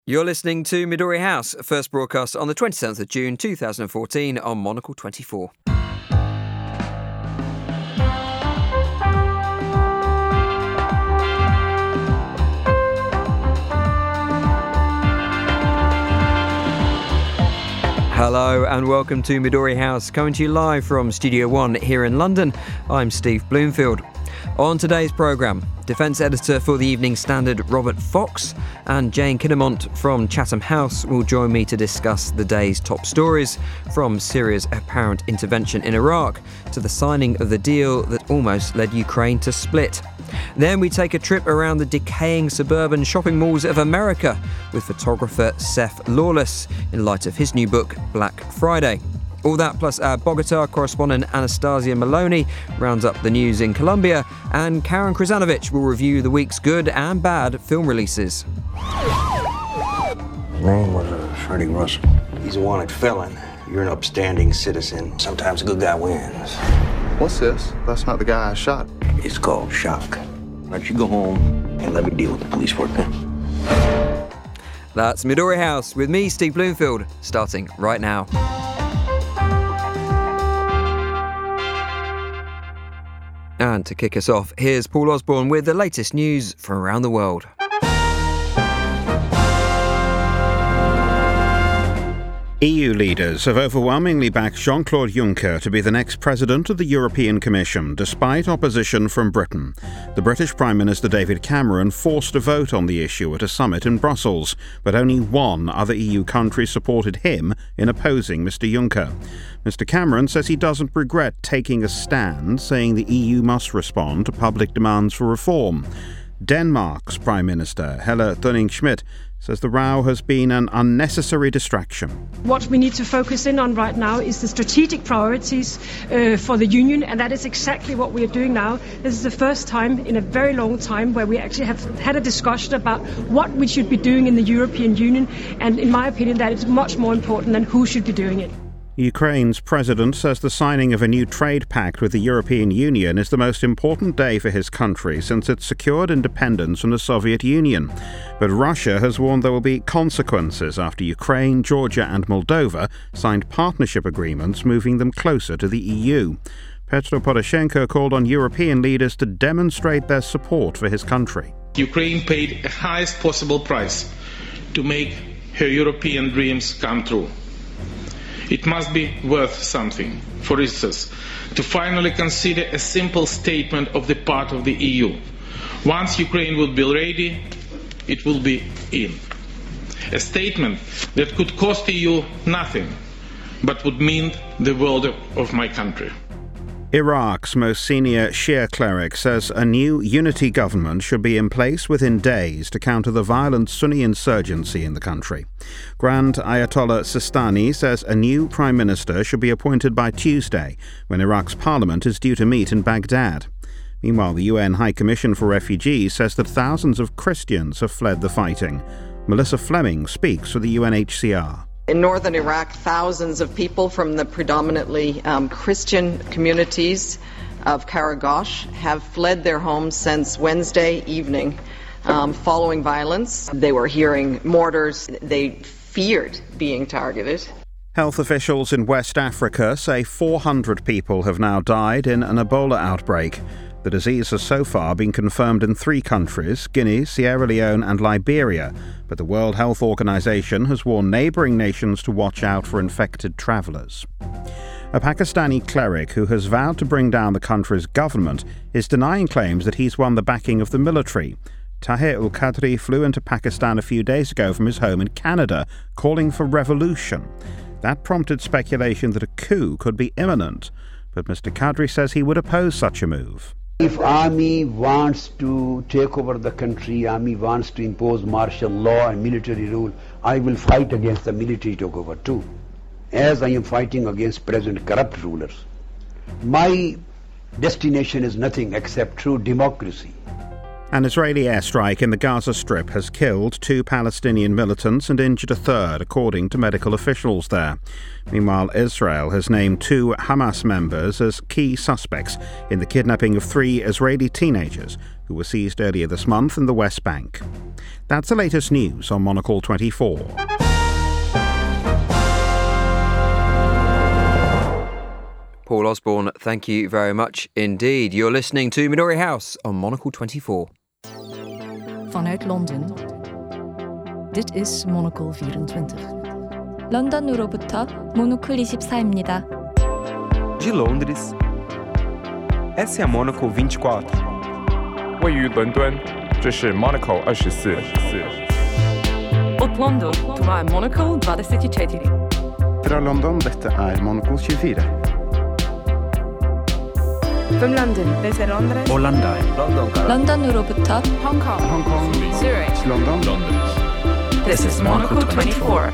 You're listening to Midori House, first broadcast on the 27th of June 2014 on Monocle 24. Hello and welcome to Midori House, coming to you live from Studio One here in London. I'm Steve Bloomfield. On today's programme, Defence Editor for the Evening Standard Robert Fox and Jane Kinnamont from Chatham House will join me to discuss the day's top stories, from Syria's apparent intervention in Iraq to the signing of the deal that almost led Ukraine to split. Then we take a trip around the decaying suburban shopping malls of America with photographer Seth Lawless in light of his new book, Black Friday. All that plus our Bogota correspondent Anastasia Maloney rounds up the news in Colombia, and Karen Krzanovich will review the week's good and bad film releases. His name was Freddie Russell. He's a wanted felon. You're an upstanding citizen. Sometimes a good guy wins. What's this? That's not the guy I shot. It's called shock. Why don't you go home and let me deal with the police work then? That's Midori House with me, Steve Bloomfield, starting right now. And to kick us off, here's Paul Osborne with the latest news from around the world. EU leaders have overwhelmingly backed Jean-Claude Juncker to be the next president of the European Commission, despite opposition from Britain. The British Prime Minister David Cameron forced a vote on the issue at a summit in Brussels, but only one other EU country supported him in opposing Mr Juncker. Mr Cameron says he doesn't regret taking a stand, saying the EU must respond to public demands for reform. Denmark's Prime Minister, Helle Thorning-Schmidt, says the row has been an unnecessary distraction. What we need to focus in on right now is the strategic priorities for the Union, and that is exactly what we are doing now. This is the first time in a very long time where we actually have had a discussion about what we should be doing in the European Union, and in my opinion that is much more important than who should be doing it. Ukraine's president says the signing of a new trade pact with the European Union is the most important day for his country since it secured independence from the Soviet Union. But Russia has warned there will be consequences after Ukraine, Georgia and Moldova signed partnership agreements moving them closer to the EU. Petro Poroshenko called on European leaders to demonstrate their support for his country. Ukraine paid the highest possible price to make her European dreams come true. It must be worth something, for instance, to finally consider a simple statement of the part of the EU. Once Ukraine will be ready, it will be in. A statement that could cost the EU nothing, but would mean the world of my country. Iraq's most senior Shia cleric says a new unity government should be in place within days to counter the violent Sunni insurgency in the country. Grand Ayatollah Sistani says a new prime minister should be appointed by Tuesday, when Iraq's parliament is due to meet in Baghdad. Meanwhile, the UN High Commission for Refugees says that thousands of Christians have fled the fighting. Melissa Fleming speaks for the UNHCR. In northern Iraq, thousands of people from the predominantly Christian communities of Karagosh have fled their homes since Wednesday evening following violence. They were hearing mortars. They feared being targeted. Health officials in West Africa say 400 people have now died in an Ebola outbreak. The disease has so far been confirmed in 3 countries, Guinea, Sierra Leone and Liberia, but the World Health Organization has warned neighbouring nations to watch out for infected travellers. A Pakistani cleric who has vowed to bring down the country's government is denying claims that he's won the backing of the military. Tahir ul-Qadri flew into Pakistan a few days ago from his home in Canada, calling for revolution. That prompted speculation that a coup could be imminent, but Mr. Qadri says he would oppose such a move. If army wants to take over the country, army wants to impose martial law and military rule, I will fight against the military takeover too, as I am fighting against present corrupt rulers. My destination is nothing except true democracy. An Israeli airstrike in the Gaza Strip has killed 2 Palestinian militants and injured a third, according to medical officials there. Meanwhile, Israel has named 2 Hamas members as key suspects in the kidnapping of 3 Israeli teenagers who were seized earlier this month in the West Bank. That's the latest news on Monocle 24. Paul Osborne, thank you very much indeed. You're listening to Midori House on Monocle 24. Vanuit Londen. Dit is Monocle 24. 런던으로부터 모노클 24입니다. De Londres. Essa é a Monocle 24. 位于伦敦，这是 Monocle 24. Od London, to är Monocle 24. Fra London, dette Monocle 24. From London, this is Londres. Hollanda. 런던으로부터 Hong Kong, Zurich, London. this is Monocle 24.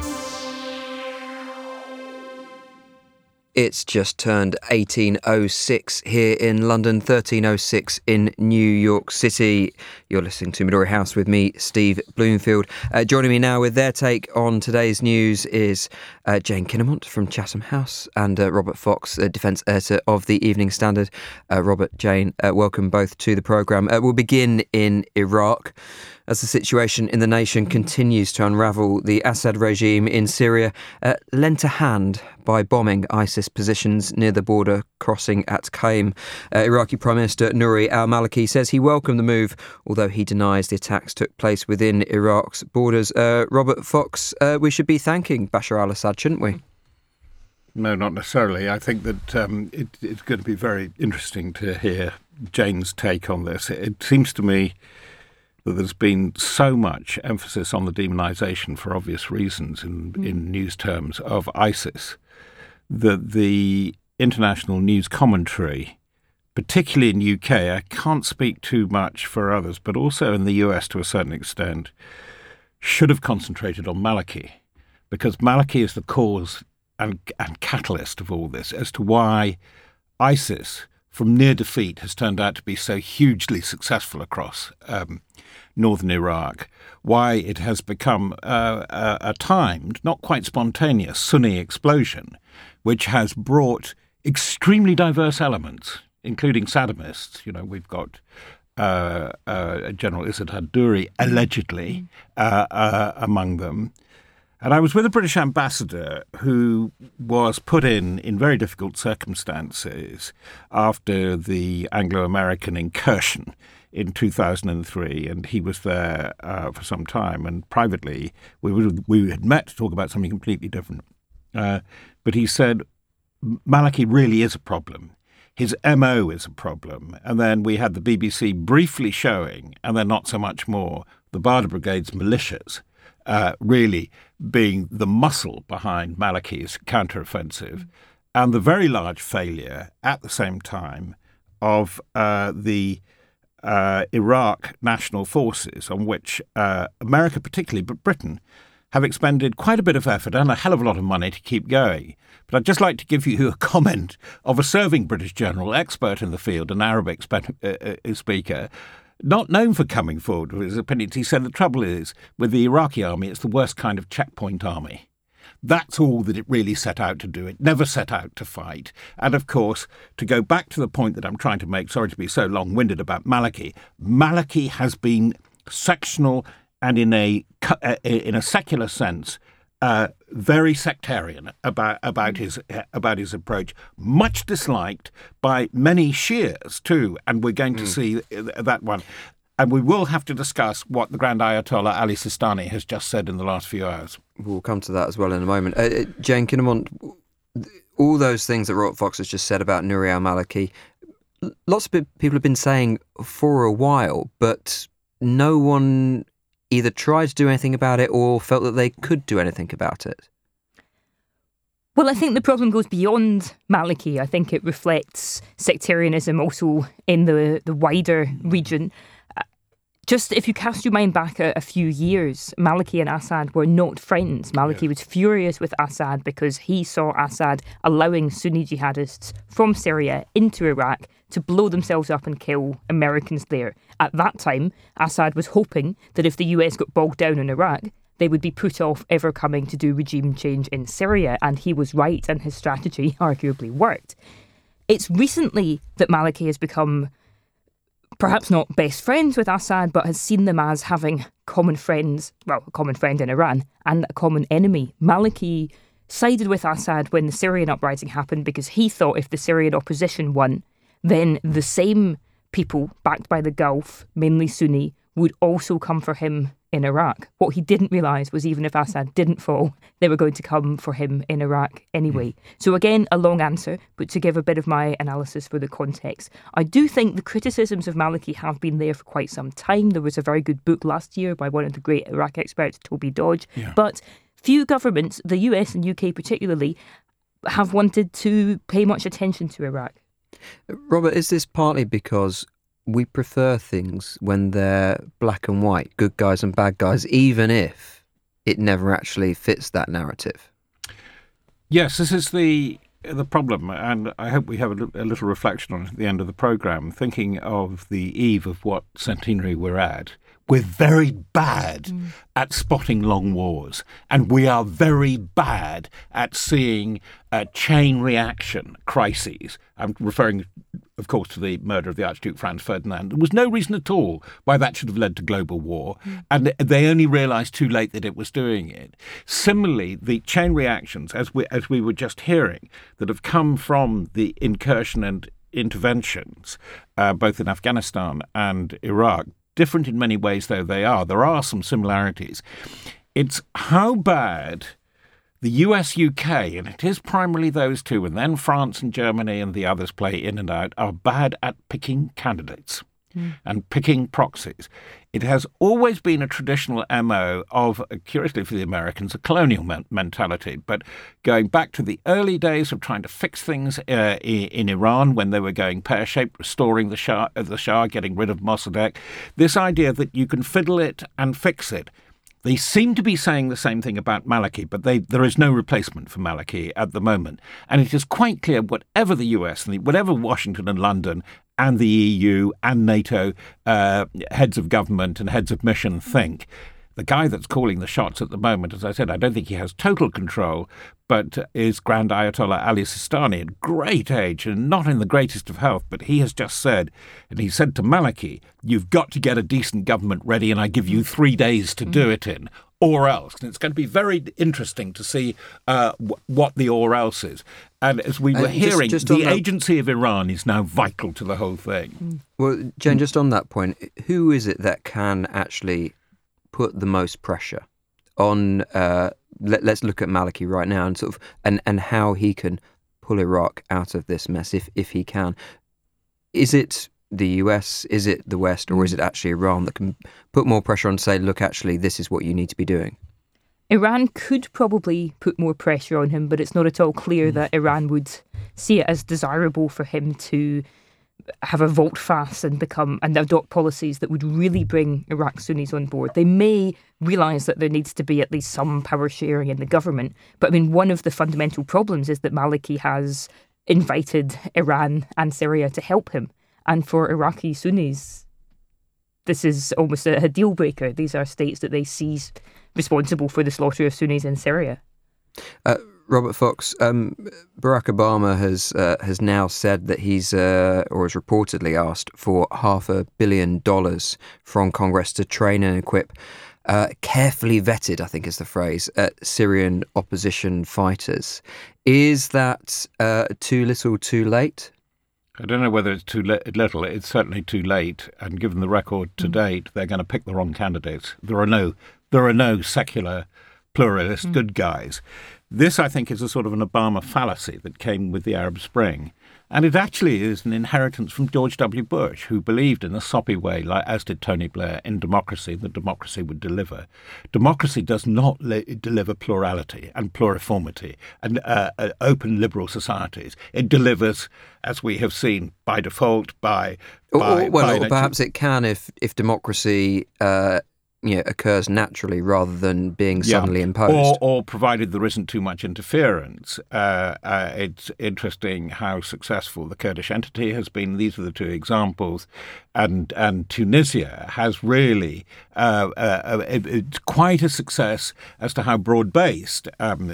It's just turned 18:06 here in London, 13:06 in New York City. You're listening to Midori House with me, Steve Bloomfield. Joining me now with their take on today's news is Jane Kinnamont from Chatham House and Robert Fox, defence editor of the Evening Standard. Robert, Jane, welcome both to the programme. We'll begin in Iraq. As the situation in the nation continues to unravel, the Assad regime in Syria lent a hand by bombing ISIS positions near the border crossing at Qaim. Iraqi Prime Minister Nouri al-Maliki says he welcomed the move, although he denies the attacks took place within Iraq's borders. Robert Fox, we should be thanking Bashar al-Assad, shouldn't we? No, not necessarily. I think that it's going to be very interesting to hear Jane's take on this. It seems to me that there's been so much emphasis on the demonisation, for obvious reasons, in news terms, of ISIS, that the international news commentary, particularly in UK, I can't speak too much for others, but also in the US to a certain extent, should have concentrated on Maliki, because Maliki is the cause and catalyst of all this as to why ISIS, from near defeat, has turned out to be so hugely successful across northern Iraq, why it has become a timed, not quite spontaneous, Sunni explosion, which has brought extremely diverse elements, including Saddamists. You know, we've got General Izzat al-Duri, allegedly, among them. And I was with a British ambassador who was put in very difficult circumstances after the Anglo-American incursion in 2003, and he was there for some time. And privately, we had met to talk about something completely different. But he said, Maliki really is a problem. His MO is a problem. And then we had the BBC briefly showing, and then not so much more, the Badr Brigade's militias really being the muscle behind Maliki's counteroffensive, and the very large failure at the same time of the Iraq national forces, on which America particularly, but Britain, have expended quite a bit of effort and a hell of a lot of money to keep going. But I'd just like to give you a comment of a serving British general, expert in the field, an Arabic speaker, not known for coming forward with his opinions. He said the trouble is, with the Iraqi army, it's the worst kind of checkpoint army. That's all that it really set out to do. It never set out to fight. And of course, to go back to the point that I'm trying to make, sorry to be so long-winded about Maliki, Maliki has been sectional and in a secular sense, very sectarian about his approach, much disliked by many Shias too, and we're going to see that one. And we will have to discuss what the Grand Ayatollah Ali Sistani has just said in the last few hours. We'll come to that as well in a moment. Jane Kinnamont, all those things that Robert Fox has just said about Nouri al-Maliki, lots of people have been saying for a while, but no one either tried to do anything about it or felt that they could do anything about it. Well, I think the problem goes beyond Maliki. I think it reflects sectarianism also in the wider region. Just if you cast your mind back a few years, Maliki and Assad were not friends. Maliki was furious with Assad because he saw Assad allowing Sunni jihadists from Syria into Iraq to blow themselves up and kill Americans there. At that time, Assad was hoping that if the US got bogged down in Iraq, they would be put off ever coming to do regime change in Syria, and he was right, and his strategy arguably worked. It's recently that Maliki has become perhaps not best friends with Assad, but has seen them as having common friends, well, a common friend in Iran and a common enemy. Maliki sided with Assad when the Syrian uprising happened because he thought if the Syrian opposition won, then the same people backed by the Gulf, mainly Sunni, would also come for him in Iraq. What he didn't realise was even if Assad didn't fall, they were going to come for him in Iraq anyway. So again, a long answer, but to give a bit of my analysis for the context. I do think the criticisms of Maliki have been there for quite some time. There was a very good book last year by one of the great Iraq experts, Toby Dodge. Yeah. But few governments, the US and UK particularly, have wanted to pay much attention to Iraq. Robert, is this partly because we prefer things when they're black and white, good guys and bad guys, even if it never actually fits that narrative? Yes, this is the problem, and I hope we have a little reflection on it at the end of the programme, thinking of the eve of what centenary we're at. We're very bad at spotting long wars, and we are very bad at seeing chain reaction crises. I'm referring, of course, to the murder of the Archduke Franz Ferdinand. There was no reason at all why that should have led to global war, and they only realised too late that it was doing it. Similarly, the chain reactions, as we were just hearing, that have come from the incursion and interventions, both in Afghanistan and Iraq, different in many ways though they are, there are some similarities. It's how bad the US-UK, and it is primarily those two, and then France and Germany and the others play in and out, are bad at picking candidates and picking proxies. It has always been a traditional MO of, curiously for the Americans, a colonial mentality, but going back to the early days of trying to fix things in Iran when they were going pear-shaped, restoring the Shah, getting rid of Mossadegh, this idea that you can fiddle it and fix it. They seem to be saying the same thing about Maliki, but there is no replacement for Maliki at the moment. And it is quite clear whatever the US and whatever Washington and London and the EU and NATO heads of government and heads of mission think, the guy that's calling the shots at the moment, as I said, I don't think he has total control, but is Grand Ayatollah Ali Sistani at great age and not in the greatest of health. But he has just said, and he said to Maliki, you've got to get a decent government ready and I give you 3 days to do it in, or else. And it's going to be very interesting to see what the or else is. And as we were hearing, the agency of Iran is now vital to the whole thing. Well, Jane, just on that point, who is it that can actually put the most pressure on, let's look at Maliki right now and sort of and how he can pull Iraq out of this mess if he can. Is it the US, is it the West, or is it actually Iran that can put more pressure on to say, look, actually, this is what you need to be doing? Iran could probably put more pressure on him, but it's not at all clear that Iran would see it as desirable for him to have a volte-face and adopt policies that would really bring Iraq Sunnis on board. They may realise that there needs to be at least some power sharing in the government. But I mean, one of the fundamental problems is that Maliki has invited Iran and Syria to help him. And for Iraqi Sunnis, this is almost a deal breaker. These are states that they see responsible for the slaughter of Sunnis in Syria. Robert Fox, Barack Obama has now said that he's, or has reportedly asked for $500 million from Congress to train and equip carefully vetted, I think is the phrase, Syrian opposition fighters. Is that too little, too late? I don't know whether it's too little. It's certainly too late. And given the record to date, they're going to pick the wrong candidates. There are no secular pluralist good guys. This, I think, is a sort of an Obama fallacy that came with the Arab Spring. And it actually is an inheritance from George W. Bush, who believed in a soppy way, as did Tony Blair, in democracy, that democracy would deliver. Democracy does not deliver plurality and pluriformity and open liberal societies. It delivers, as we have seen, by default, perhaps it can if democracy occurs naturally rather than being suddenly imposed. Or provided there isn't too much interference. It's interesting how successful the Kurdish entity has been. These are the two examples. And Tunisia has really it's quite a success as to how broad-based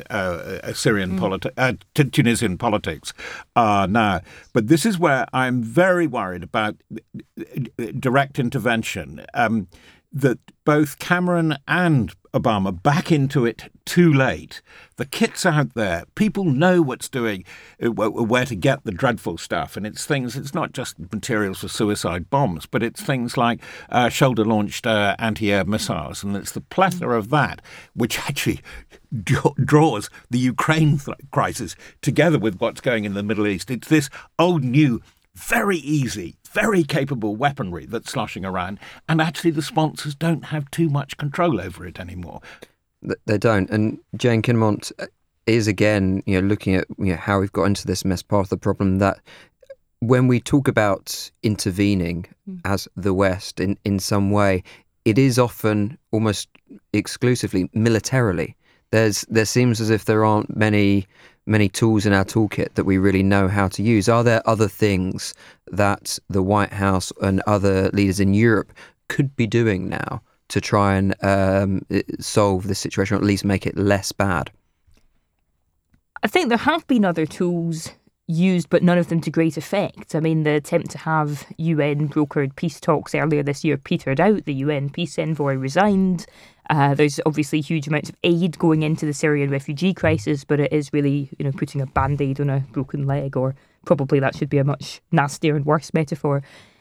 Tunisian politics are now. But this is where I'm very worried about direct intervention. That both Cameron and Obama back into it too late. The kit's out there. People know what's doing, where to get the dreadful stuff. And it's not just materials for suicide bombs, but it's things like shoulder-launched anti-air missiles. And it's the plethora of that which actually draws the Ukraine crisis together with what's going in the Middle East. It's this old new, very easy, very capable weaponry that's sloshing around, and actually the sponsors don't have too much control over it anymore. They don't. And Jane Kinmont is again, looking at how we've got into this mess. Part of the problem that when we talk about intervening as the West in some way, it is often almost exclusively militarily. There seems as if there aren't many tools in our toolkit that we really know how to use. Are there other things that the White House and other leaders in Europe could be doing now to try and solve this situation, or at least make it less bad? I think there have been other tools used, but none of them to great effect. I mean, the attempt to have UN-brokered peace talks earlier this year petered out. The UN peace envoy resigned. There's obviously huge amounts of aid going into the Syrian refugee crisis, but it is really, putting a band-aid on a broken leg, or probably that should be a much nastier and worse metaphor.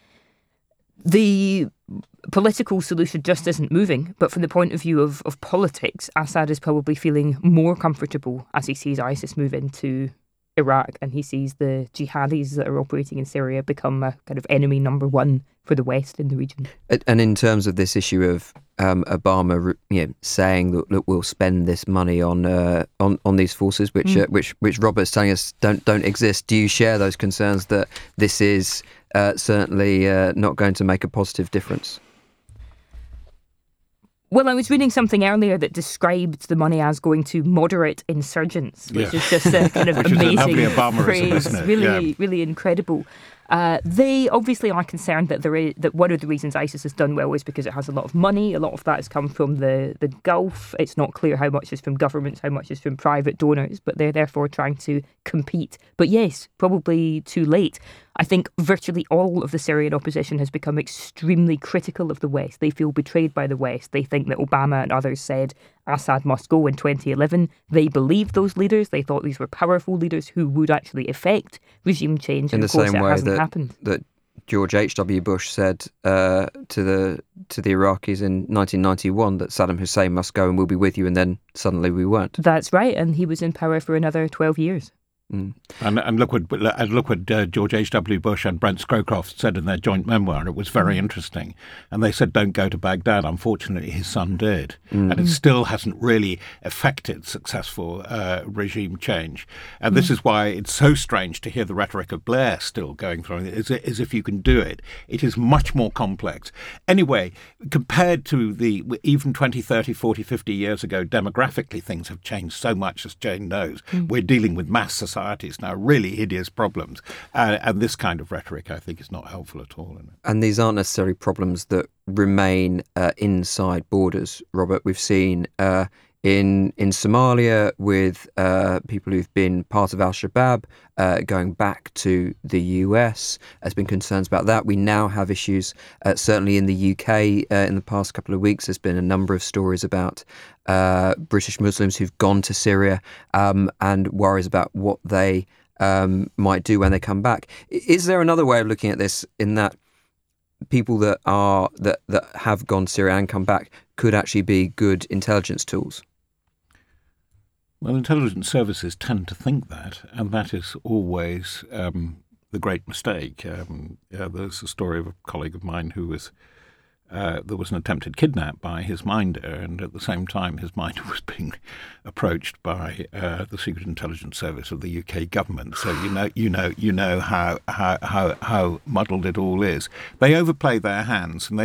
The political solution just isn't moving, but from the point of view of politics, Assad is probably feeling more comfortable as he sees ISIS move into Iraq, and he sees the jihadis that are operating in Syria become a kind of enemy number one for the West in the region. And in terms of this issue of Obama, saying that, look, we'll spend this money on these forces, which Robert's telling us don't exist. Do you share those concerns that this is certainly not going to make a positive difference? Well, I was reading something earlier that described the money as going to moderate insurgents, which is just a kind of amazing phrase, really incredible. They obviously are concerned that one of the reasons ISIS has done well is because it has a lot of money. A lot of that has come from the Gulf. It's not clear how much is from governments, how much is from private donors, but they're therefore trying to compete. But yes, probably too late. I think virtually all of the Syrian opposition has become extremely critical of the West. They feel betrayed by the West. They think that Obama and others said Assad must go in 2011. They believed those leaders. They thought these were powerful leaders who would actually effect regime change. In and the of course same it way hasn't happened. that George H.W. Bush said to the Iraqis in 1991 that Saddam Hussein must go and we'll be with you, and then suddenly we weren't. That's right, and he was in power for another 12 years. And look what George H.W. Bush and Brent Scowcroft said in their joint memoir. It was very interesting. And they said, don't go to Baghdad. Unfortunately, his son did. And it still hasn't really affected successful regime change. And this is why it's so strange to hear the rhetoric of Blair still going through. As if you can do it. It is much more complex. Anyway, compared to even 20, 30, 40, 50 years ago, demographically, things have changed so much, as Jane knows. We're dealing with mass societies now, really hideous problems. And this kind of rhetoric, I think, is not helpful at all. And these aren't necessarily problems that remain inside borders, Robert. We've seen in Somalia with people who've been part of al-Shabaab going back to the US. There's been concerns about that. We now have issues, certainly in the UK in the past couple of weeks. There's been a number of stories about British Muslims who've gone to Syria and worries about what they might do when they come back. Is there another way of looking at this, in that people that have gone to Syria and come back could actually be good intelligence tools? Well, intelligence services tend to think that, and that is always the great mistake. There's a story of a colleague of mine who was there was an attempted kidnap by his minder, and at the same time his minder was being approached by the Secret Intelligence Service of the UK government. So you know how muddled it all is. They overplay their hands, and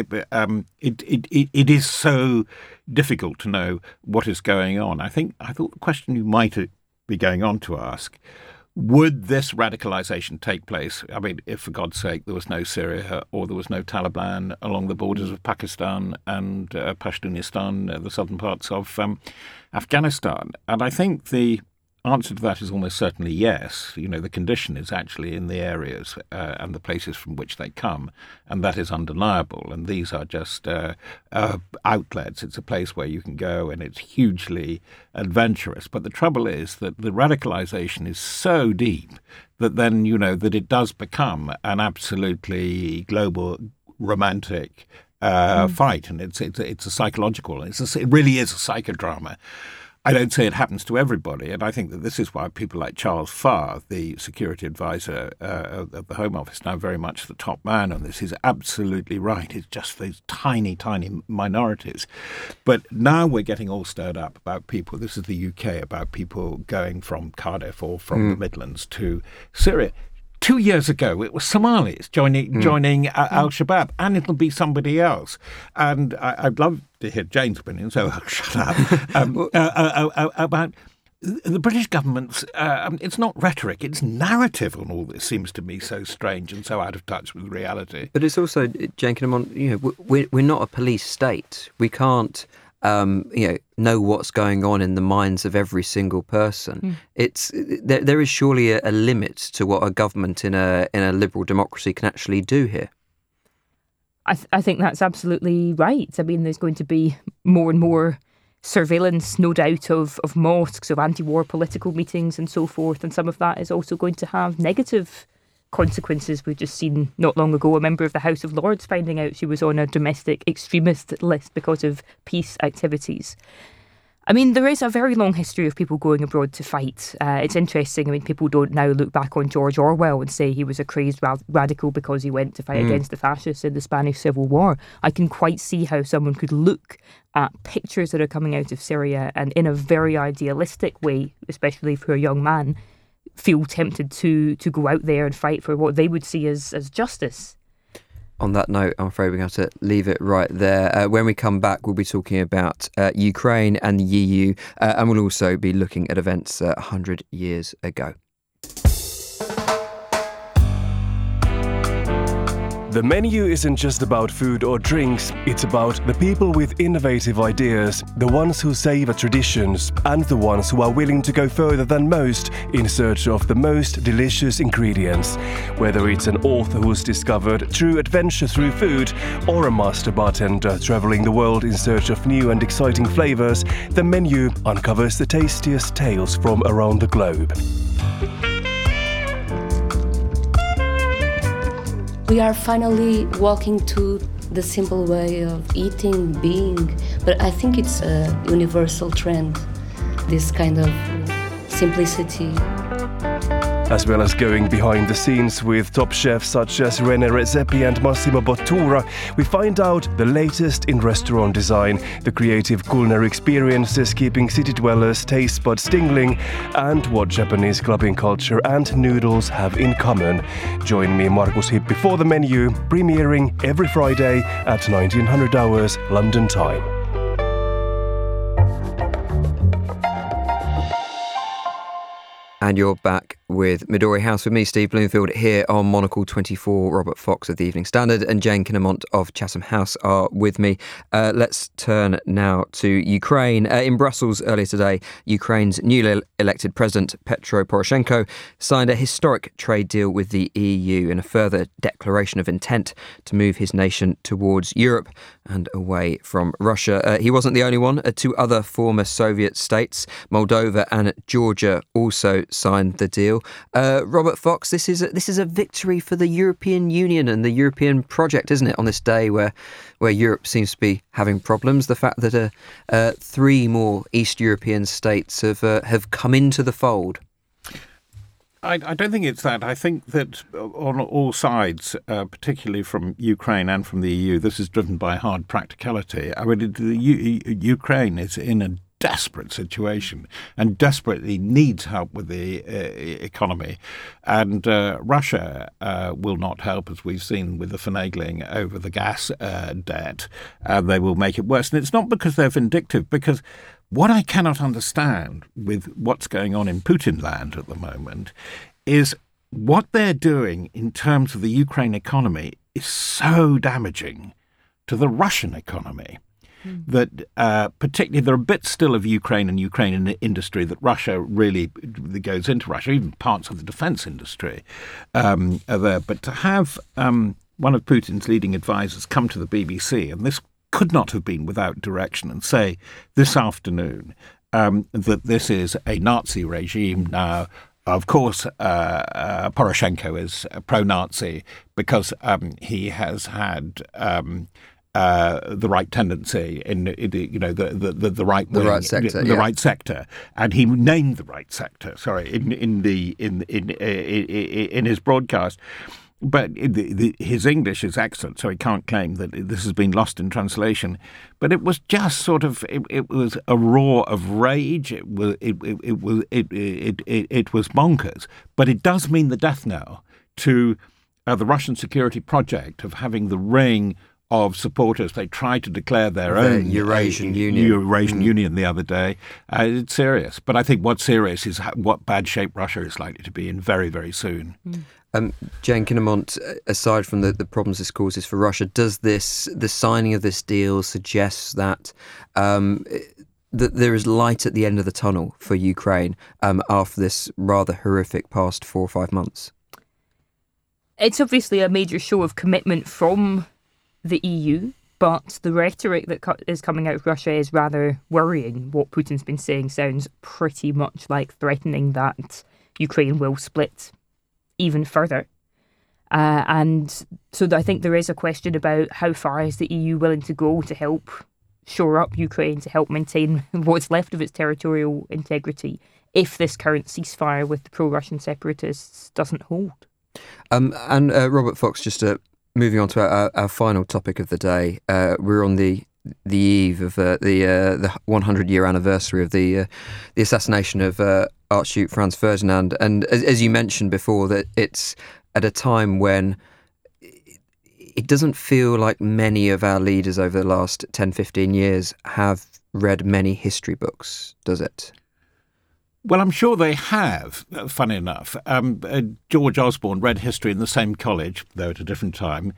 it is so difficult to know what is going on. I thought the question you might be going on to ask: would this radicalisation take place? I mean, if, for God's sake, there was no Syria or there was no Taliban along the borders of Pakistan and Pashtunistan, the southern parts of Afghanistan. And I think the answer to that is almost certainly yes. The condition is actually in the areas and the places from which they come, and that is undeniable. And these are just outlets. It's a place where you can go, and it's hugely adventurous. But the trouble is that the radicalisation is so deep that then, that it does become an absolutely global romantic fight, and it's a psychological. It really is a psychodrama. I don't say it happens to everybody, and I think that this is why people like Charles Farr, the security advisor of the Home Office, now very much the top man on this, is absolutely right. It's just those tiny, tiny minorities. But now we're getting all stirred up about people, this is the UK, about people going from Cardiff or from the Midlands to Syria. 2 years ago, it was Somalis joining Al-Shabaab, and it'll be somebody else. And I'd love to hear Jane's opinion, so I'll shut up, about the British government's, it's not rhetoric, it's narrative on all this seems to me so strange and so out of touch with reality. But it's also, Jane Kinnaman, we're not a police state. We can't know what's going on in the minds of every single person. There is surely a limit to what a government in a liberal democracy can actually do here. I think that's absolutely right. I mean, there's going to be more and more surveillance, no doubt, of mosques, of anti-war political meetings and so forth, and some of that is also going to have negative consequences. We've just seen not long ago a member of the House of Lords finding out she was on a domestic extremist list because of peace activities. I mean, there is a very long history of people going abroad to fight. It's interesting. I mean, people don't now look back on George Orwell and say he was a crazed radical because he went to fight against the fascists in the Spanish Civil War. I can quite see how someone could look at pictures that are coming out of Syria and in a very idealistic way, especially for a young man, feel tempted to go out there and fight for what they would see as justice. On that note, I'm afraid we're going to have to leave it right there. When we come back, we'll be talking about Ukraine and the EU, and we'll also be looking at events 100 years ago. The menu isn't just about food or drinks, it's about the people with innovative ideas, the ones who savor traditions, and the ones who are willing to go further than most in search of the most delicious ingredients. Whether it's an author who's discovered true adventure through food, or a master bartender traveling the world in search of new and exciting flavors, the menu uncovers the tastiest tales from around the globe. We are finally walking to the simple way of eating, being, but I think it's a universal trend, this kind of simplicity. As well as going behind the scenes with top chefs such as René Redzepi and Massimo Bottura, we find out the latest in restaurant design, the creative culinary experiences keeping city dwellers' taste buds tingling, and what Japanese clubbing culture and noodles have in common. Join me, Markus Hippi, for the menu, premiering every Friday at 1900 hours London time. And you're back with Midori House with me, Steve Bloomfield, here on Monocle 24. Robert Fox of the Evening Standard and Jane Kinnaman of Chatham House are with me. Let's turn now to Ukraine. In Brussels earlier today, Ukraine's newly elected president, Petro Poroshenko, signed a historic trade deal with the EU in a further declaration of intent to move his nation towards Europe and away from Russia. He wasn't the only one. Two other former Soviet states, Moldova and Georgia, also signed the deal. Robert Fox, this is a victory for the European Union and the European project, isn't it? On this day where Europe seems to be having problems, the fact that three more East European states have come into the fold. I don't think it's that. I think that on all sides, particularly from Ukraine and from the EU, this is driven by hard practicality. I mean, Ukraine is in a desperate situation and desperately needs help with the economy. And Russia will not help, as we've seen with the finagling over the gas debt. They will make it worse. And it's not because they're vindictive, because what I cannot understand with what's going on in Putin land at the moment is what they're doing in terms of the Ukraine economy is so damaging to the Russian economy that particularly there are bits still of Ukraine and Ukrainian industry that Russia really goes into Russia, even parts of the defense industry are there. But to have one of Putin's leading advisors come to the BBC, and this could not have been without direction, and say this afternoon that this is a Nazi regime now. Of course, Poroshenko is pro-Nazi because he has had the right tendency in the right wing, the right sector, and he named the right sector. Sorry, in his broadcast. But his English is excellent, so he can't claim that this has been lost in translation. But it was just sort of it was a roar of rage. It was bonkers. But it does mean the death knell to the Russian security project of having the ring of supporters. They tried to declare their own Eurasian Union the other day. It's serious. But I think what's serious is what bad shape Russia is likely to be in very, very soon. Jane Kinnemont, aside from the problems this causes for Russia, does the signing of this deal suggest that that there is light at the end of the tunnel for Ukraine after this rather horrific past 4 or 5 months? It's obviously a major show of commitment from the EU, but the rhetoric that is coming out of Russia is rather worrying. What Putin's been saying sounds pretty much like threatening that Ukraine will split even further. And so I think there is a question about how far is the EU willing to go to help shore up Ukraine, to help maintain what's left of its territorial integrity if this current ceasefire with the pro-Russian separatists doesn't hold. And Robert Fox, just moving on to our final topic of the day, we're on the eve of the 100-year anniversary of the assassination of Archduke Franz Ferdinand, and as you mentioned before, that it's at a time when it doesn't feel like many of our leaders over the last 10-15 years have read many history books, does it? Well, I'm sure they have, funny enough. George Osborne read history in the same college, though at a different time,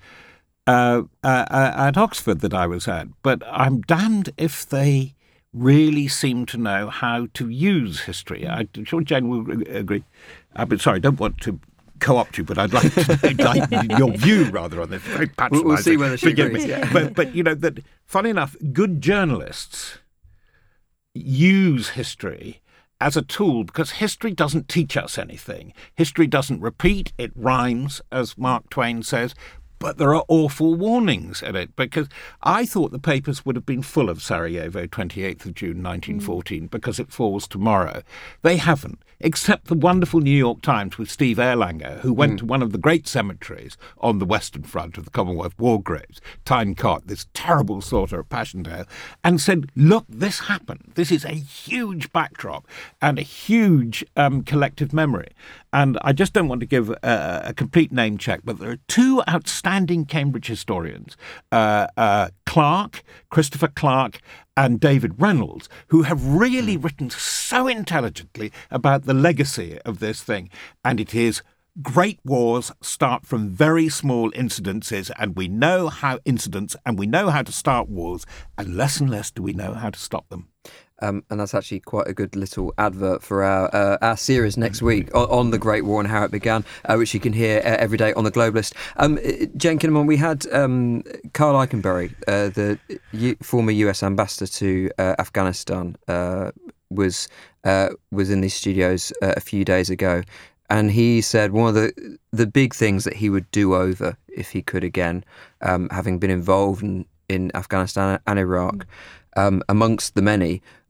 at Oxford that I was at. But I'm damned if they really seem to know how to use history. I'm sure Jane will agree. Sorry, I don't want to co-opt you, but I'd like your view rather on this. Very patronising. We'll see whether she agrees. But you know that, funny enough, good journalists use history as a tool, because history doesn't teach us anything. History doesn't repeat, it rhymes, as Mark Twain says, but there are awful warnings in it, because I thought the papers would have been full of Sarajevo, 28th of June 1914, because it falls tomorrow. They haven't, except the wonderful New York Times with Steve Erlanger, who went to one of the great cemeteries on the Western Front of the Commonwealth War Graves, Tyne Cot, this terrible slaughter at Passchendaele, and said, look, this happened. This is a huge backdrop and a huge collective memory. And I just don't want to give a complete name check, but there are two outstanding Cambridge historians, Christopher Clark and David Reynolds, who have really written so intelligently about the legacy of this thing. And it is great wars start from very small incidences, and we know how to start wars, and less do we know how to stop them. And that's actually quite a good little advert for our series next week on the Great War and how it began, which you can hear every day on The Globalist. Jane Kinnemont, we had Carl Eikenberry, the former US ambassador to Afghanistan, was in these studios a few days ago, and he said one of the big things that he would do over if he could again, having been involved in Afghanistan and Iraq, amongst the many,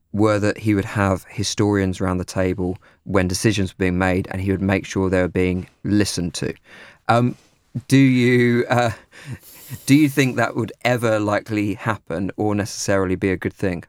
were that he would have historians around the table when decisions were being made, and he would make sure they were being listened to. Do you think that would ever likely happen or necessarily be a good thing?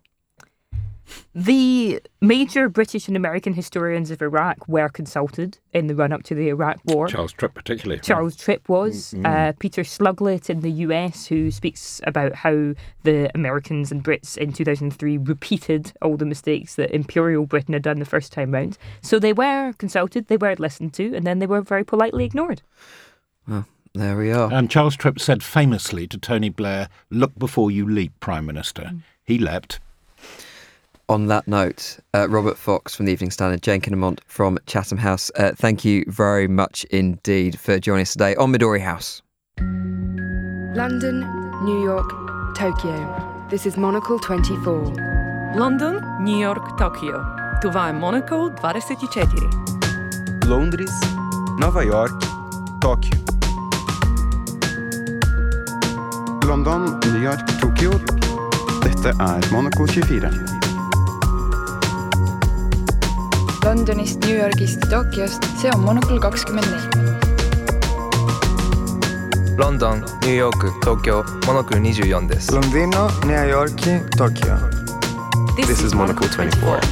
The major British and American historians of Iraq were consulted in the run-up to the Iraq War. Charles Tripp particularly. Charles Tripp was. Peter Sluglet in the US, who speaks about how the Americans and Brits in 2003 repeated all the mistakes that Imperial Britain had done the first time round. So they were consulted, they were listened to, and then they were very politely ignored. Well, there we are. And Charles Tripp said famously to Tony Blair, "Look before you leap, Prime Minister." He leapt. On that note, Robert Fox from the Evening Standard, Jane Kinnemont from Chatham House, thank you very much indeed for joining us today on Midori House. London, New York, Tokyo. This is Monocle 24. London, New York, Tokyo. Това е Monocle 24. Londres, Nova York, Tóquio. London, New York, Tokyo. Dette er Monocle 24. Londonist, New Yorgist, Tokyost, see on Monocle 24. London, New York, Tokyo, Monocle 24 です。 Londino, New York, Tokyo. This is Monocle 24.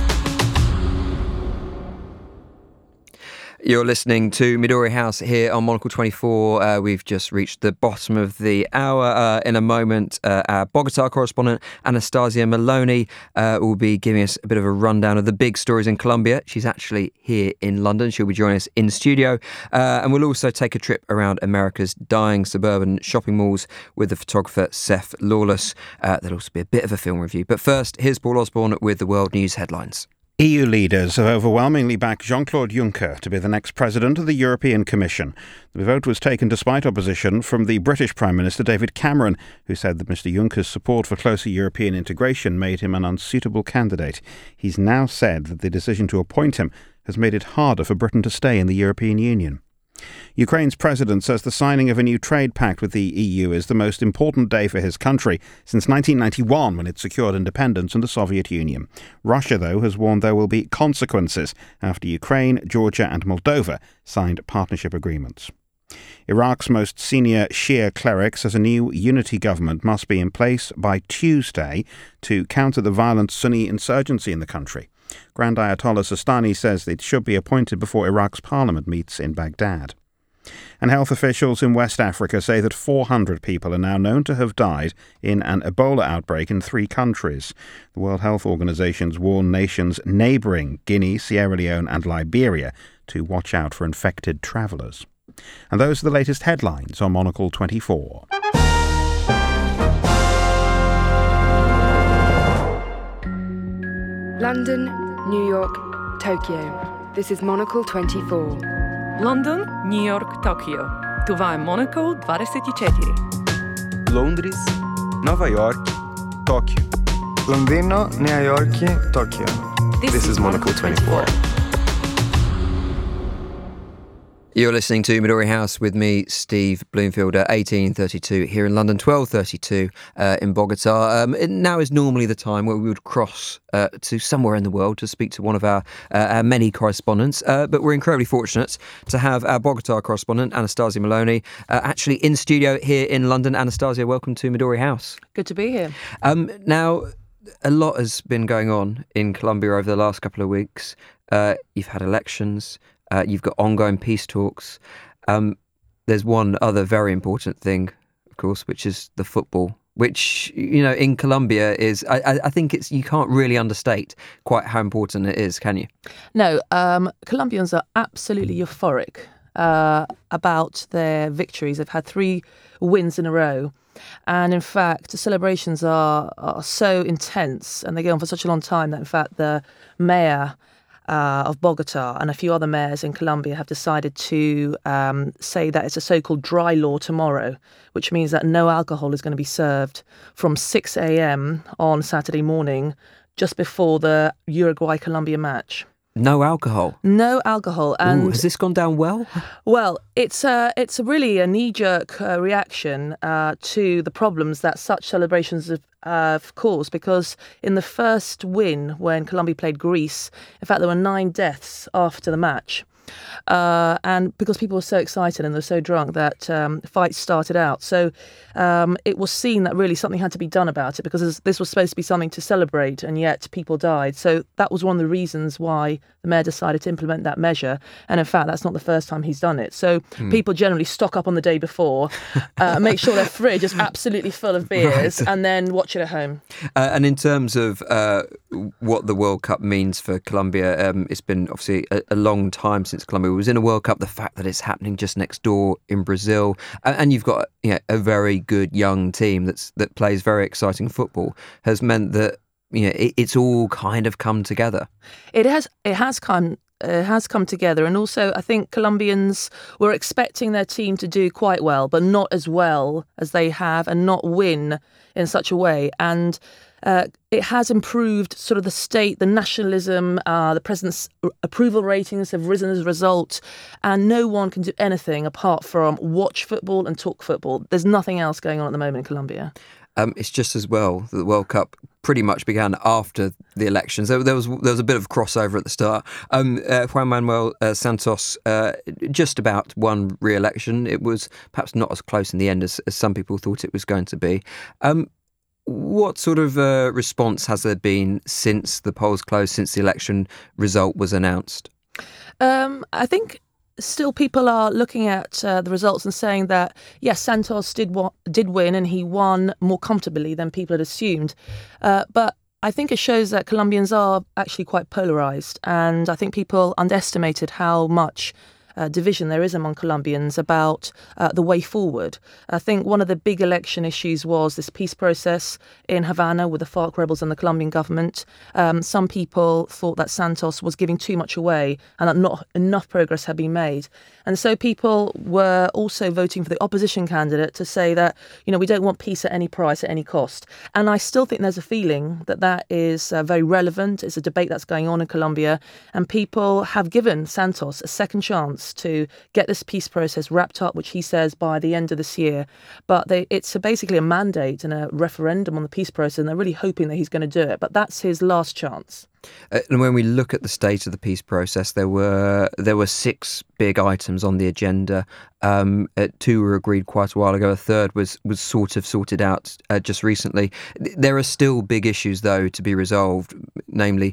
You're listening to Midori House here on Monocle 24. We've just reached the bottom of the hour. In a moment, our Bogota correspondent, Anastasia Maloney, will be giving us a bit of a rundown of the big stories in Colombia. She's actually here in London. She'll be joining us in studio. And we'll also take a trip around America's dying suburban shopping malls with the photographer Seth Lawless. There'll also be a bit of a film review. But first, here's Paul Osborne with the world news headlines. EU leaders have overwhelmingly backed Jean-Claude Juncker to be the next president of the European Commission. The vote was taken despite opposition from the British Prime Minister David Cameron, who said that Mr Juncker's support for closer European integration made him an unsuitable candidate. He's now said that the decision to appoint him has made it harder for Britain to stay in the European Union. Ukraine's president says the signing of a new trade pact with the EU is the most important day for his country since 1991, when it secured independence from the Soviet Union. Russia, though, has warned there will be consequences after Ukraine, Georgia and Moldova signed partnership agreements. Iraq's most senior Shia cleric says a new unity government must be in place by Tuesday to counter the violent Sunni insurgency in the country. Grand Ayatollah Sistani says it should be appointed before Iraq's parliament meets in Baghdad. And health officials in West Africa say that 400 people are now known to have died in an Ebola outbreak in 3 countries. The World Health Organization's warned nations neighbouring Guinea, Sierra Leone and Liberia to watch out for infected travellers. And those are the latest headlines on Monocle 24. London, New York, Tokyo. This is Monocle 24. London, New York, Tokyo. Това е Monocle 24. Londres, Nova York, Tóquio. Londino, New York, Tokyo. This is Monocle 24. You're listening to Midori House with me, Steve Bloomfield, at 18:32 here in London, 12:32 in Bogota. Now is normally the time where we would cross to somewhere in the world to speak to one of our many correspondents. But we're incredibly fortunate to have our Bogota correspondent, Anastasia Maloney, actually in studio here in London. Anastasia, welcome to Midori House. Good to be here. Now, a lot has been going on in Colombia over the last couple of weeks. You've had elections. You've got ongoing peace talks. There's one other very important thing, of course, which is the football, which, you know, in Colombia is, I think it's, you can't really understate quite how important it is, can you? No, Colombians are absolutely euphoric about their victories. They've had 3 wins in a row. And in fact, the celebrations are so intense and they go on for such a long time that, in fact, the mayor of Bogota and a few other mayors in Colombia have decided to say that it's a so-called dry law tomorrow, which means that no alcohol is going to be served from 6 a.m. on Saturday morning, just before the Uruguay-Colombia match. No alcohol? No alcohol. And has this gone down well? Well, it's really a knee-jerk reaction to the problems that such celebrations have caused, because in the first win, when Colombia played Greece, in fact, there were 9 deaths after the match. And because people were so excited and they were so drunk that fights started out. So it was seen that really something had to be done about it, because this was supposed to be something to celebrate, and yet people died. So that was one of the reasons why the mayor decided to implement that measure. And in fact, that's not the first time he's done it. So people generally stock up on the day before, make sure their fridge is absolutely full of beers, and then watch it at home. And in terms of what the World Cup means for Colombia, it's been obviously a long time since Colombia was in a World Cup. The fact that it's happening just next door in Brazil, and you've got a very good young team that plays very exciting football, has meant that it's all kind of come together. It has come together, and also I think Colombians were expecting their team to do quite well, but not as well as they have, and not win in such a way. And it has improved sort of the state, the nationalism, the president's approval ratings have risen as a result, and no one can do anything apart from watch football and talk football. There's nothing else going on at the moment in Colombia. It's just as well that the World Cup pretty much began after the elections. There was a bit of crossover at the start. Juan Manuel Santos just about won re-election. It was perhaps not as close in the end as some people thought it was going to be. What sort of response has there been since the polls closed, since the election result was announced? I think still people are looking at the results and saying that, yes, Santos did win, and he won more comfortably than people had assumed. But I think it shows that Colombians are actually quite polarised, and I think people underestimated how much division there is among Colombians about the way forward. I think one of the big election issues was this peace process in Havana with the FARC rebels and the Colombian government. Some people thought that Santos was giving too much away and that not enough progress had been made. And so people were also voting for the opposition candidate to say that, we don't want peace at any price, at any cost. And I still think there's a feeling that is very relevant. It's a debate that's going on in Colombia, and people have given Santos a second chance to get this peace process wrapped up, which he says by the end of this year. But it's basically a mandate and a referendum on the peace process, and they're really hoping that he's going to do it. But that's his last chance. And when we look at the state of the peace process, there were 6 big items on the agenda. 2 were agreed quite a while ago. A third was sort of sorted out just recently. There are still big issues, though, to be resolved. Namely,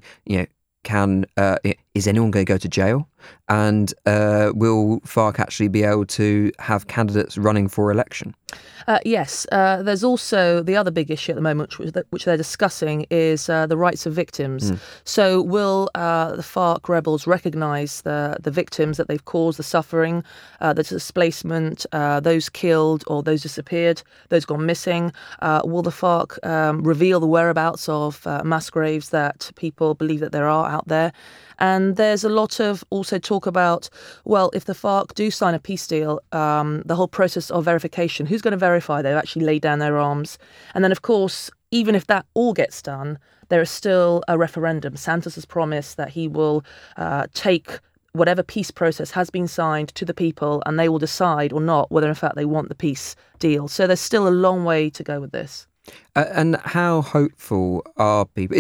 is anyone going to go to jail? And will FARC actually be able to have candidates running for election? Yes. There's also the other big issue at the moment, which they're discussing, is the rights of victims. So will the FARC rebels recognise the victims that they've caused, the suffering, the displacement, those killed or those disappeared, those gone missing? Will the FARC reveal the whereabouts of mass graves that people believe that there are out there? And there's a lot of also talk about, well, if the FARC do sign a peace deal, the whole process of verification, who's going to verify they've actually laid down their arms? And then, of course, even if that all gets done, there is still a referendum. Santos has promised that he will take whatever peace process has been signed to the people, and they will decide or not whether, in fact, they want the peace deal. So there's still a long way to go with this. And how hopeful are people?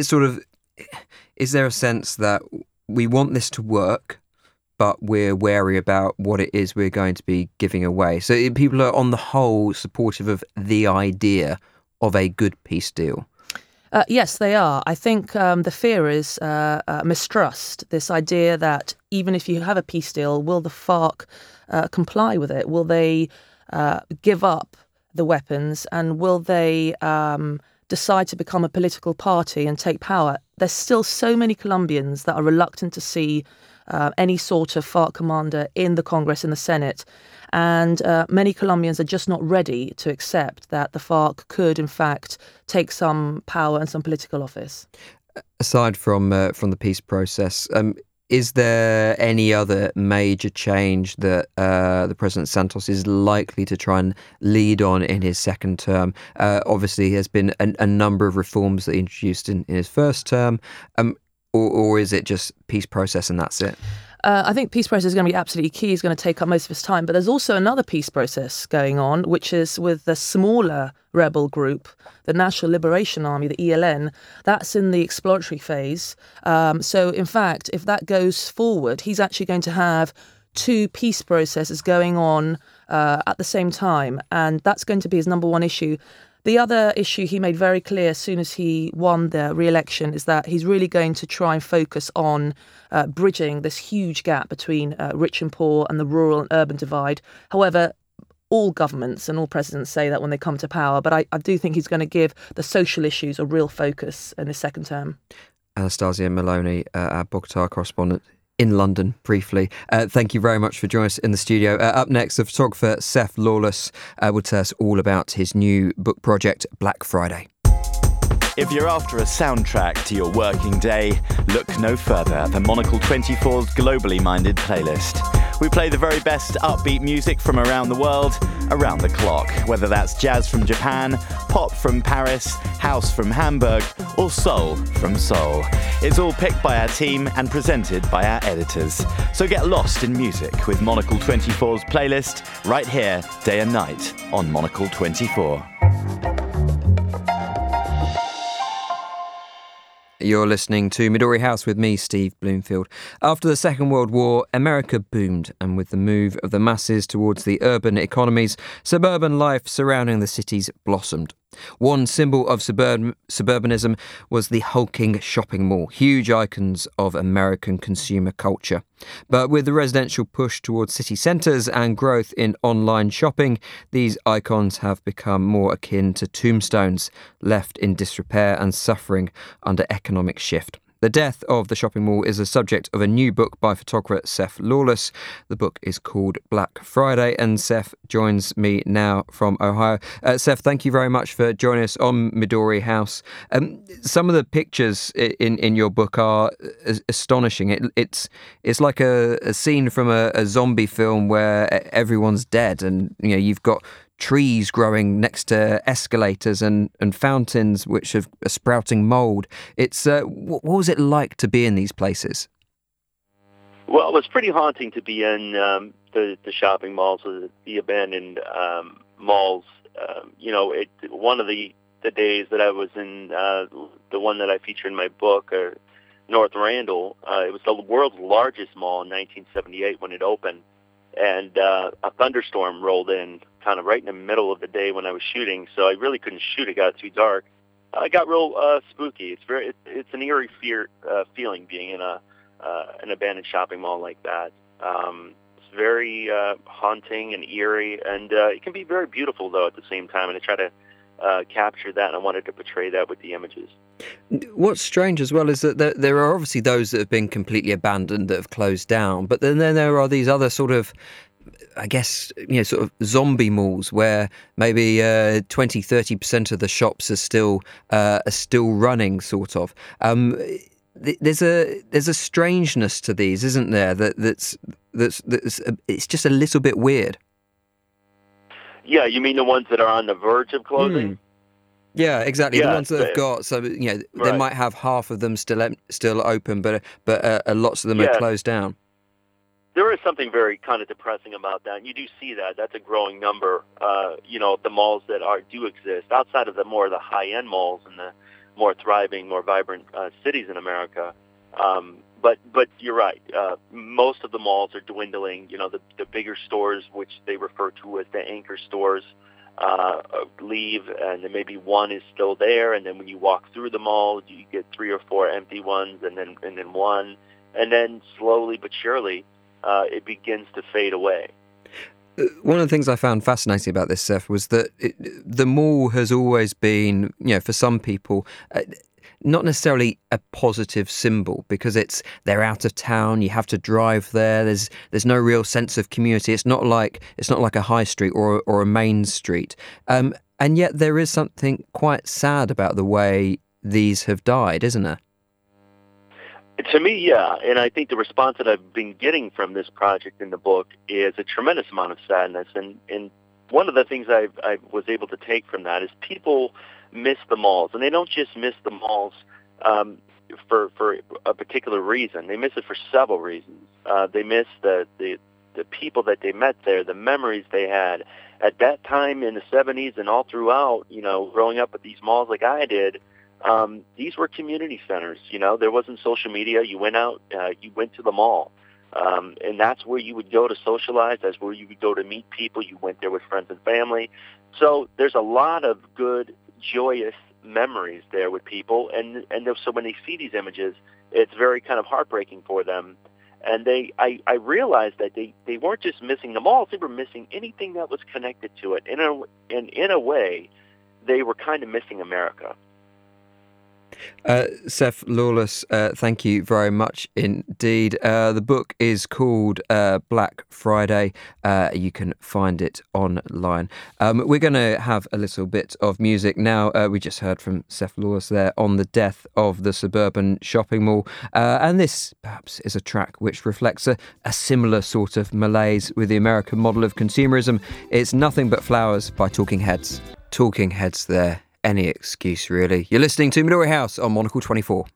Is there a sense that we want this to work, but we're wary about what it is we're going to be giving away? So people are, on the whole, supportive of the idea of a good peace deal. Yes, they are. I think the fear is mistrust, this idea that even if you have a peace deal, will the FARC comply with it? Will they give up the weapons, and will they decide to become a political party and take power? There's still so many Colombians that are reluctant to see any sort of FARC commander in the Congress, in the Senate. And many Colombians are just not ready to accept that the FARC could, in fact, take some power and some political office. Aside from the peace process, is there any other major change that the President Santos is likely to try and lead on in his second term? Obviously, there's been a number of reforms that he introduced in his first term. or is it just peace process and that's it? I think peace process is going to be absolutely key. It's going to take up most of his time. But there's also another peace process going on, which is with the smaller rebel group, the National Liberation Army, the ELN. That's in the exploratory phase. So, in fact, if that goes forward, he's actually going to have 2 peace processes going on at the same time. And that's going to be his number one issue. The other issue he made very clear as soon as he won the re-election is that he's really going to try and focus on bridging this huge gap between rich and poor and the rural and urban divide. However, all governments and all presidents say that when they come to power, but I do think he's going to give the social issues a real focus in his second term. Anastasia Maloney, our Bogota correspondent in London, briefly. Thank you very much for joining us in the studio. Up next, the photographer Seth Lawless will tell us all about his new book project, Black Friday. If you're after a soundtrack to your working day, look no further at the Monocle 24's globally minded playlist. We play the very best upbeat music from around the world, around the clock, whether that's jazz from Japan, pop from Paris, house from Hamburg, or soul from Seoul. It's all picked by our team and presented by our editors. So get lost in music with Monocle 24's playlist right here, day and night, on Monocle 24. You're listening to Midori House with me, Steve Bloomfield. After the Second World War, America boomed, and with the move of the masses towards the urban economies, suburban life surrounding the cities blossomed. One symbol of suburbanism was the hulking shopping mall, huge icons of American consumer culture. But with the residential push towards city centres and growth in online shopping, these icons have become more akin to tombstones, left in disrepair and suffering under economic shift. The death of the shopping mall is the subject of a new book by photographer Seth Lawless. The book is called Black Friday, and Seth joins me now from Ohio. Seth, thank you very much for joining us on Midori House. Some of the pictures in your book are astonishing. It's like a scene from a zombie film where everyone's dead, and you've got trees growing next to escalators and fountains which are sprouting mould. It's what was it like to be in these places? Well, it was pretty haunting to be in the shopping malls, the abandoned malls. One of the days that I was in the one that I feature in my book, North Randall, it was the world's largest mall in 1978 when it opened. And a thunderstorm rolled in kind of right in the middle of the day when I was shooting, so I really couldn't shoot. It got too dark. It got real spooky. It's an eerie feeling being in an abandoned shopping mall like that. It's very haunting and eerie, and it can be very beautiful though at the same time. And I try to capture that, and I wanted to portray that with the images. What's strange as well is that there are obviously those that have been completely abandoned, that have closed down, but then there are these other sort of, I guess, sort of zombie malls where maybe 20-30% of the shops are still running, sort of. There's a strangeness to these, isn't there? That's it's just a little bit weird. Yeah, you mean the ones that are on the verge of closing? Yeah, exactly. The ones that have got, they right. might have half of them still open, but lots of them are closed down. There is something very kind of depressing about that, and you do see that. That's a growing number. The malls that do exist outside of the high-end malls and the more thriving, more vibrant cities in America. But you're right. Most of the malls are dwindling. The bigger stores, which they refer to as the anchor stores, leave, and then maybe one is still there, and then when you walk through the mall, you get 3 or 4 empty ones, and then one, and then slowly but surely it begins to fade away. One of the things I found fascinating about this, Seth, was that the mall has always been, for some people, not necessarily a positive symbol, because they're out of town, you have to drive there, there's no real sense of community. It's not like a high street or a main street, and yet there is something quite sad about the way these have died, isn't there? To me, yeah, and I think the response that I've been getting from this project in the book is a tremendous amount of sadness, and one of the things I was able to take from that is people miss the malls, and they don't just miss the malls for a particular reason. They miss it for several reasons. They miss the people that they met there, the memories they had at that time in the 70s and all throughout. Growing up at these malls like I did, these were community centers. There wasn't social media. You went out, you went to the mall. And that's where you would go to socialize. That's where you would go to meet people. You went there with friends and family. So there's a lot of good, joyous memories there with people. And so when they see these images, it's very kind of heartbreaking for them. And I realized that they weren't just missing the malls. They were missing anything that was connected to it. And in a way, they were kind of missing America. Seth Lawless, thank you very much indeed. The book is called Black Friday. You can find it online. We're going to have a little bit of music now. We just heard from Seth Lawless there on the death of the suburban shopping mall. And this perhaps is a track which reflects a similar sort of malaise with the American model of consumerism. It's Nothing But Flowers by Talking Heads. Talking Heads there. Any excuse, really. You're listening to Midori House on Monocle 24.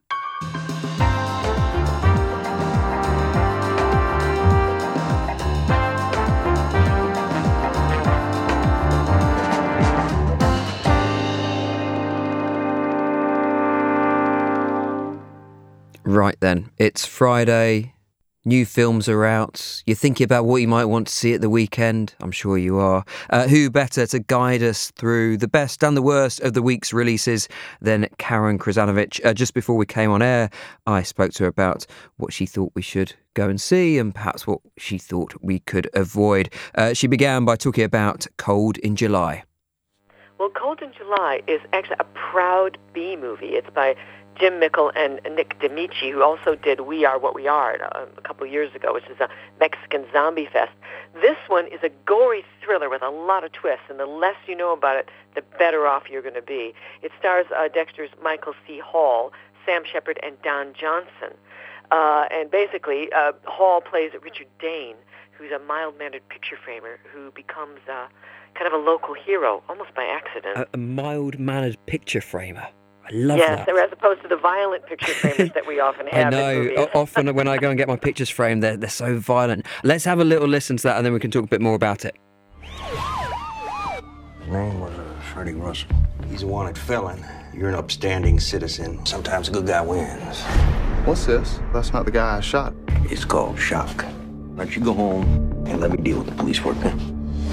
Right then, it's Friday. New films are out. You're thinking about what you might want to see at the weekend. I'm sure you are. Who better to guide us through the best and the worst of the week's releases than Karen Krzanovich? Just before we came on air, I spoke to her about what she thought we should go and see and perhaps what she thought we could avoid. She began by talking about Cold in July. Well, Cold in July is actually a proud B movie. It's by Jim Mickle and Nick D'Amici, who also did We Are What We Are a couple of years ago, which is a Mexican zombie fest. This one is a gory thriller with a lot of twists, and the less you know about it, the better off you're going to be. It stars Dexter's Michael C. Hall, Sam Shepard, and Don Johnson. And basically, Hall plays Richard Dane, who's a mild-mannered picture framer who becomes kind of a local hero, almost by accident. A mild-mannered picture framer. I love that. Yes, as opposed to the violent picture framers that we often have. I know. Often when I go and get my pictures framed, they're so violent. Let's have a little listen to that and then we can talk a bit more about it. His name was Freddie Russell. He's a wanted felon. You're an upstanding citizen. Sometimes a good guy wins. What's this? That's not the guy I shot. It's called shock. Why don't you go home and let me deal with the police work then?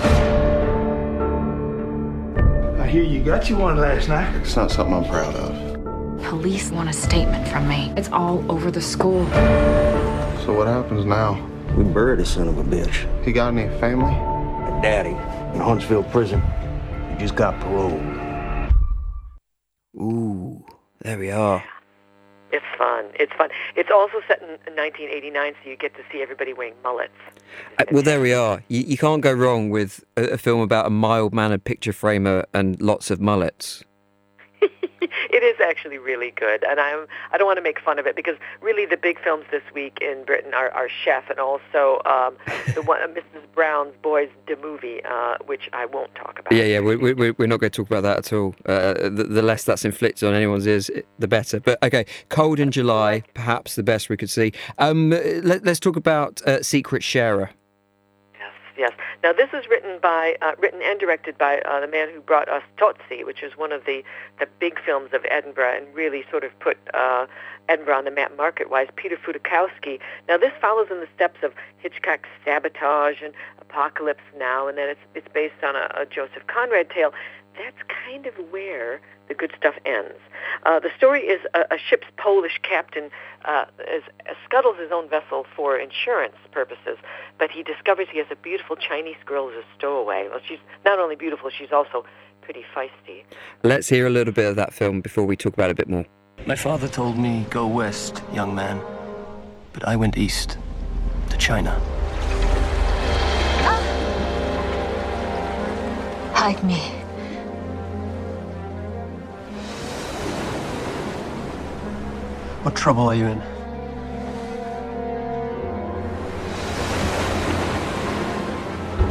I hear you got you one last night. It's not something I'm proud of. Police want a statement from me. It's all over the school. So what happens now? We buried the son of a bitch. He got any family? A daddy in Huntsville prison. He just got parole. Ooh, there we are. It's fun. It's fun. It's also set in 1989, so you get to see everybody wearing mullets. Well, there we are. You can't go wrong with a film about a mild-mannered picture framer and lots of mullets. It is actually really good, and I don't want to make fun of it because really the big films this week in Britain are Chef and also the one Mrs. Brown's Boys the movie, which I won't talk about. Yeah, we're not going to talk about that at all. The less that's inflicted on anyone's ears, the better. But okay, Cold in July, perhaps the best we could see. Let's talk about Secret Sharer. Yes. Now, this is written and directed by the man who brought us Totsi, which is one of the big films of Edinburgh and really sort of put Edinburgh on the map market-wise, Peter Fudikowsky. Now, this follows in the steps of Hitchcock's Sabotage and Apocalypse Now, and then it's based on a Joseph Conrad tale. That's kind of where the good stuff ends. The story is a ship's Polish captain scuttles his own vessel for insurance purposes, but he discovers he has a beautiful Chinese girl as a stowaway. Well, she's not only beautiful, she's also pretty feisty. Let's hear a little bit of that film before we talk about it a bit more. My father told me, go west, young man. But I went east, to China. Hide me. What trouble are you in?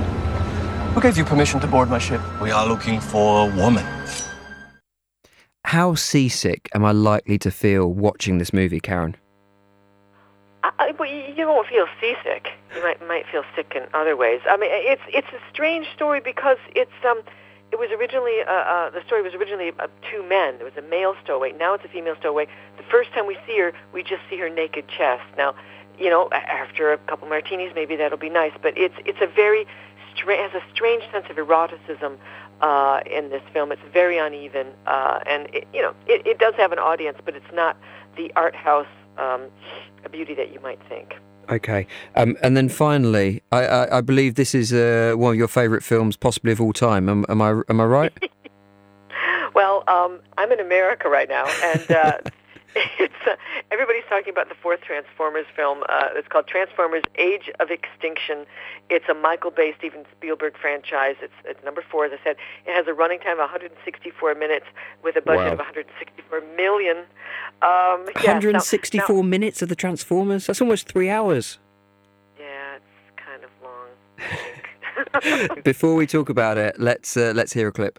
Who gave you permission to board my ship? We are looking for a woman. How seasick am I likely to feel watching this movie, Karen? Well, you won't feel seasick. You might feel sick in other ways. I mean, it's a strange story because it was originally the story was originally of two men. There was a male stowaway. Now it's a female stowaway. The first time we see her, we just see her naked chest. Now, after a couple martinis, maybe that'll be nice. But it's a very has a strange sense of eroticism in this film. It's very uneven, and it does have an audience, but it's not the art house beauty that you might think. Okay, and then finally, I believe this is one of your favourite films, possibly of all time. Am I right? Well, I'm in America right now, and everybody's talking about the fourth Transformers film. It's called Transformers: Age of Extinction. It's a Michael Bay, Steven Spielberg franchise. It's number 4, as I said. It has a running time of 164 minutes with a budget of $164 million. 164 minutes of the Transformers? That's almost 3 hours. Yeah, it's kind of long, I think. Before we talk about it, let's hear a clip.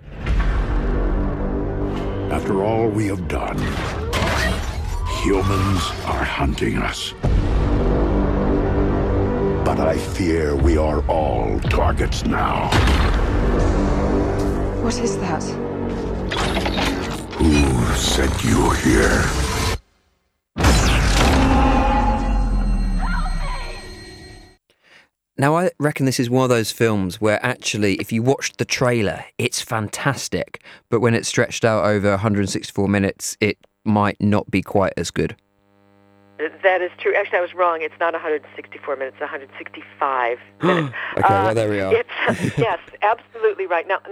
After all we have done, humans are hunting us. But I fear we are all targets now. What is that? Who sent you here? Now, I reckon this is one of those films where actually, if you watch the trailer, it's fantastic. But when it's stretched out over 164 minutes, it might not be quite as good. That is true. Actually, I was wrong. It's not 164 minutes, 165 minutes. Okay, well, there we are. Yes, absolutely right. Now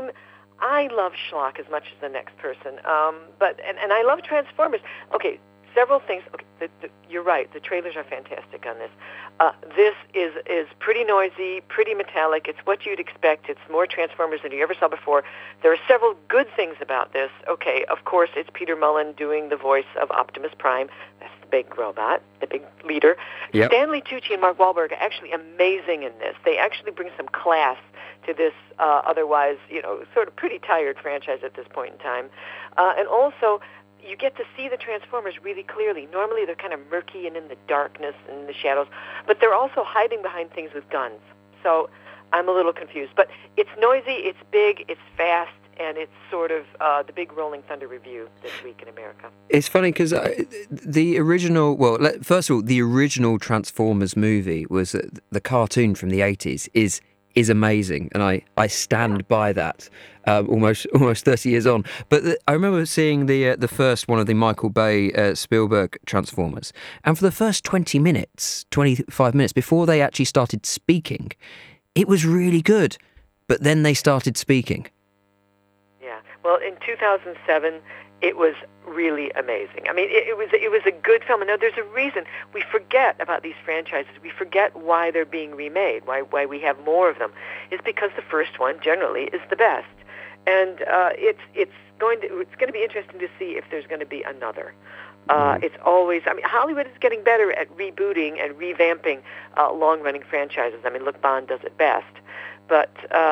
I love schlock as much as the next person, but I love Transformers. Okay, several things. Okay, you're right. The trailers are fantastic on this. This is pretty noisy, pretty metallic. It's what you'd expect. It's more Transformers than you ever saw before. There are several good things about this. Okay, of course, it's Peter Mullen doing the voice of Optimus Prime. That's the big robot, the big leader. Yep. Stanley Tucci and Mark Wahlberg are actually amazing in this. They actually bring some class to this otherwise, sort of pretty tired franchise at this point in time. And also, you get to see the Transformers really clearly. Normally they're kind of murky and in the darkness and in the shadows, but they're also hiding behind things with guns. So I'm a little confused. But it's noisy, it's big, it's fast, and it's sort of the big Rolling Thunder review this week in America. It's funny because the original, first of all, the original Transformers movie was the cartoon from the 80s is amazing, and I stand by that. Almost 30 years on, but I remember seeing the first one of the Michael Bay Spielberg Transformers, and for the first 25 minutes before they actually started speaking, it was really good. But then they started speaking. Yeah, well, in 2007, it was really amazing. I mean, it was a good film. And now there's a reason we forget about these franchises. We forget why they're being remade, why we have more of them. It's because the first one generally is the best. And it's going to be interesting to see if there's going to be another. It's always, Hollywood is getting better at rebooting and revamping long-running franchises. I mean, look, Bond does it best. But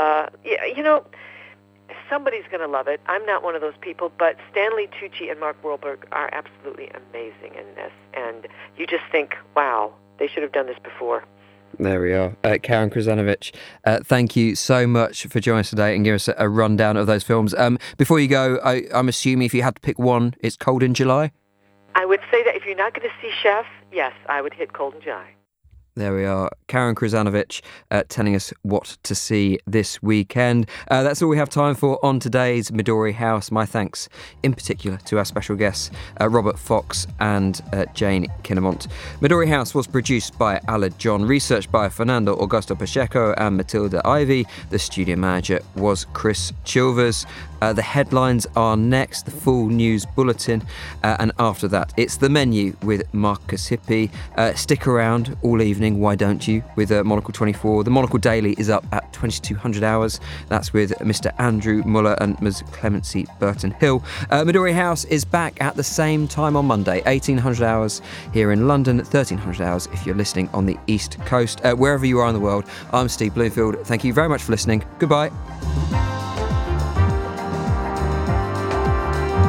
somebody's going to love it. I'm not one of those people, but Stanley Tucci and Mark Wahlberg are absolutely amazing in this. And you just think, wow, they should have done this before. There we are. Karen Krzanovich, thank you so much for joining us today and giving us a rundown of those films. Before you go, I'm assuming if you had to pick one, it's Cold in July? I would say that if you're not going to see Chef, yes, I would hit Cold in July. There we are. Karen Krzanovich telling us what to see this weekend. That's all we have time for on today's Midori House. My thanks in particular to our special guests, Robert Fox and Jane Kinnamont. Midori House was produced by Aled John, researched by Fernando Augusto Pacheco and Matilda Ivy. The studio manager was Chris Chilvers. The headlines are next, the full news bulletin, and after that, it's the menu with Marcus Hippie. Stick around all evening, why don't you, with Monocle 24. The Monocle Daily is up at 2200 hours. That's with Mr. Andrew Muller and Ms. Clemency Burton-Hill. Midori House is back at the same time on Monday, 1800 hours here in London, 1300 hours if you're listening on the East Coast. Wherever you are in the world, I'm Steve Bloomfield. Thank you very much for listening. Goodbye.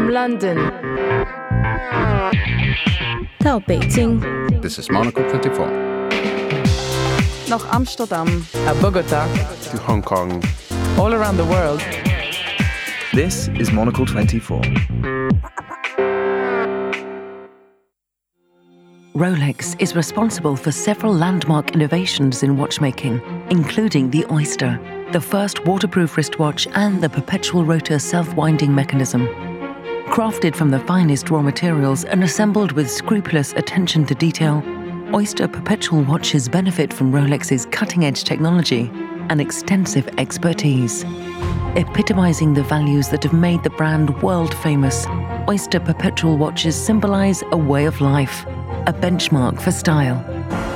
From London. 到北京 This is Monocle 24. nach Amsterdam Bogota. To Hong Kong. All around the world. This is Monocle 24. Rolex is responsible for several landmark innovations in watchmaking, including the Oyster, the first waterproof wristwatch, and the perpetual rotor self-winding mechanism. Crafted from the finest raw materials and assembled with scrupulous attention to detail, Oyster perpetual watches benefit from Rolex's cutting-edge technology and extensive expertise. Epitomizing the values that have made the brand world-famous, Oyster perpetual watches symbolize a way of life, a benchmark for style.